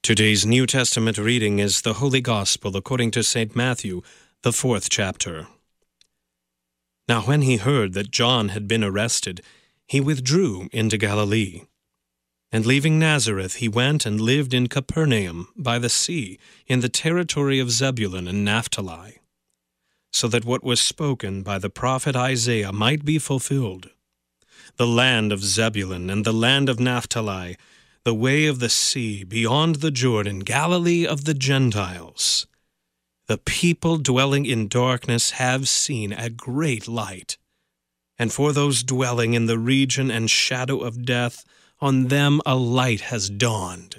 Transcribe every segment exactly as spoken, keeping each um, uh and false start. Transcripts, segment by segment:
Today's New Testament reading is the Holy Gospel according to Saint Matthew, the fourth chapter. Now when he heard that John had been arrested, he withdrew into Galilee. And leaving Nazareth, he went and lived in Capernaum by the sea, in the territory of Zebulun and Naphtali, so that what was spoken by the prophet Isaiah might be fulfilled. The land of Zebulun and the land of Naphtali, the way of the sea, beyond the Jordan, Galilee of the Gentiles. The people dwelling in darkness have seen a great light. And for those dwelling in the region and shadow of death, on them a light has dawned.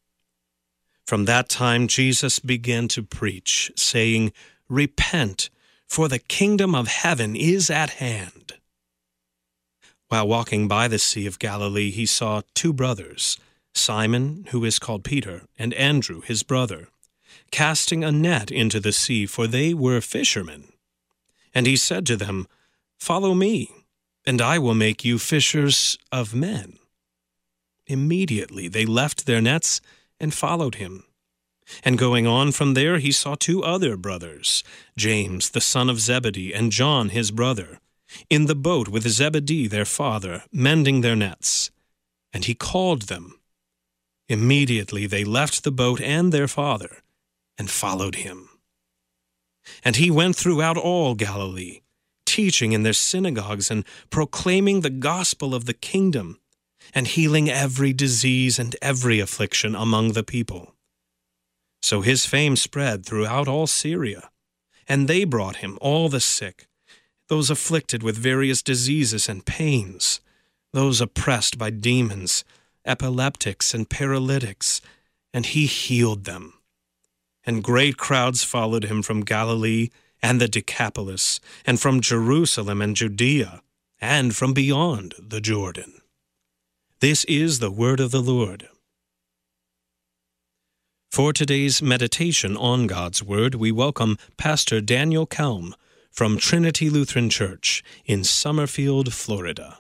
From that time Jesus began to preach, saying, Repent, for the kingdom of heaven is at hand. While walking by the Sea of Galilee, he saw two brothers, Simon, who is called Peter, and Andrew, his brother, casting a net into the sea, for they were fishermen. And he said to them, Follow me, and I will make you fishers of men. Immediately they left their nets and followed him. And going on from there, he saw two other brothers, James, the son of Zebedee, and John, his brother, in the boat with Zebedee, their father, mending their nets. And he called them. Immediately they left the boat and their father, and followed him. And he went throughout all Galilee, teaching in their synagogues and proclaiming the gospel of the kingdom, and healing every disease and every affliction among the people. So his fame spread throughout all Syria, and they brought him all the sick, those afflicted with various diseases and pains, those oppressed by demons, epileptics and paralytics, and he healed them. And great crowds followed him from Galilee and the Decapolis, and from Jerusalem and Judea, and from beyond the Jordan. This is the word of the Lord. For today's meditation on God's Word, we welcome Pastor Daniel Kelm from Trinity Lutheran Church in Summerfield, Florida.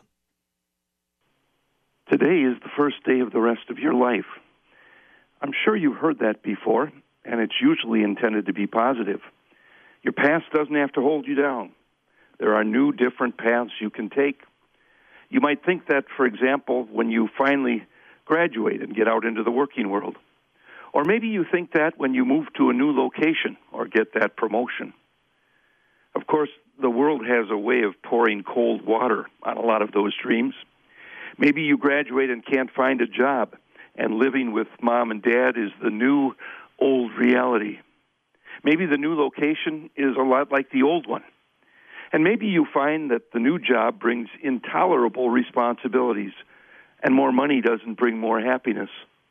Today is the first day of the rest of your life. I'm sure you've heard that before, and it's usually intended to be positive. Your past doesn't have to hold you down. There are new, different paths you can take. You might think that, for example, when you finally graduate and get out into the working world. Or maybe you think that when you move to a new location or get that promotion. Of course, the world has a way of pouring cold water on a lot of those dreams. Maybe you graduate and can't find a job, and living with mom and dad is the new old reality. Maybe the new location is a lot like the old one. And maybe you find that the new job brings intolerable responsibilities, and more money doesn't bring more happiness.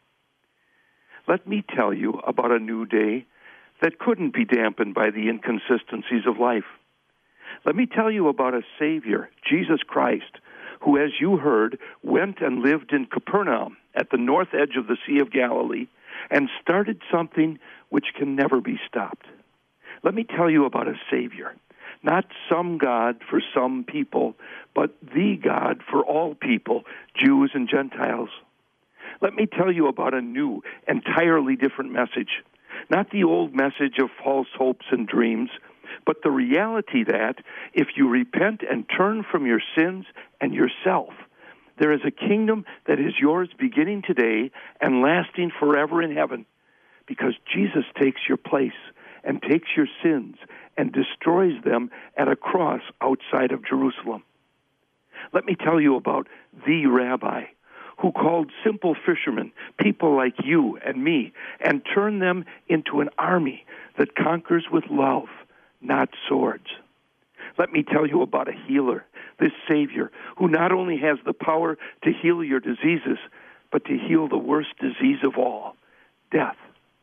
Let me tell you about a new day that couldn't be dampened by the inconsistencies of life. Let me tell you about a Savior, Jesus Christ, who, as you heard, went and lived in Capernaum at the north edge of the Sea of Galilee and started something which can never be stopped. Let me tell you about a Savior, not some God for some people, but the God for all people, Jews and Gentiles. Let me tell you about a new, entirely different message, not the old message of false hopes and dreams, but the reality that if you repent and turn from your sins and yourself, there is a kingdom that is yours beginning today and lasting forever in heaven, because Jesus takes your place and takes your sins and destroys them at a cross outside of Jerusalem. Let me tell you about the Rabbi, who called simple fishermen, people like you and me, and turned them into an army that conquers with love, not swords. Let me tell you about a healer, this Savior, who not only has the power to heal your diseases, but to heal the worst disease of all, death.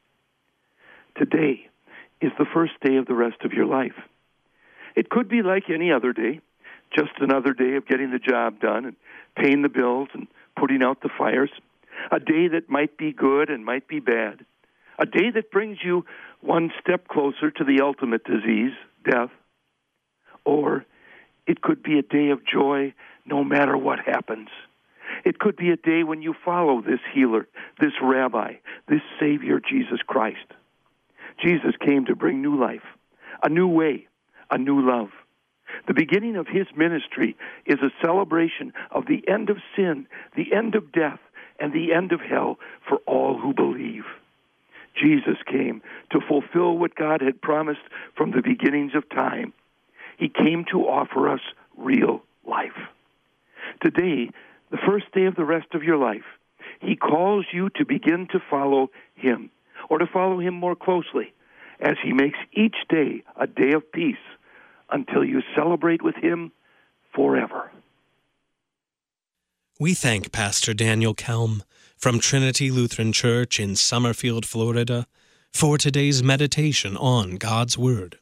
Today is the first day of the rest of your life. It could be like any other day, just another day of getting the job done and paying the bills and putting out the fires, a day that might be good and might be bad, a day that brings you one step closer to the ultimate disease, death. Or it could be a day of joy no matter what happens. It could be a day when you follow this healer, this rabbi, this Savior, Jesus Christ. Jesus came to bring new life, a new way, a new love. The beginning of his ministry is a celebration of the end of sin, the end of death, and the end of hell for all who believe. Jesus came to fulfill what God had promised from the beginnings of time. He came to offer us real life. Today, the first day of the rest of your life, he calls you to begin to follow him, or to follow him more closely, as he makes each day a day of peace until you celebrate with him forever. We thank Pastor Daniel Kelm from Trinity Lutheran Church in Summerfield, Florida, for today's meditation on God's Word.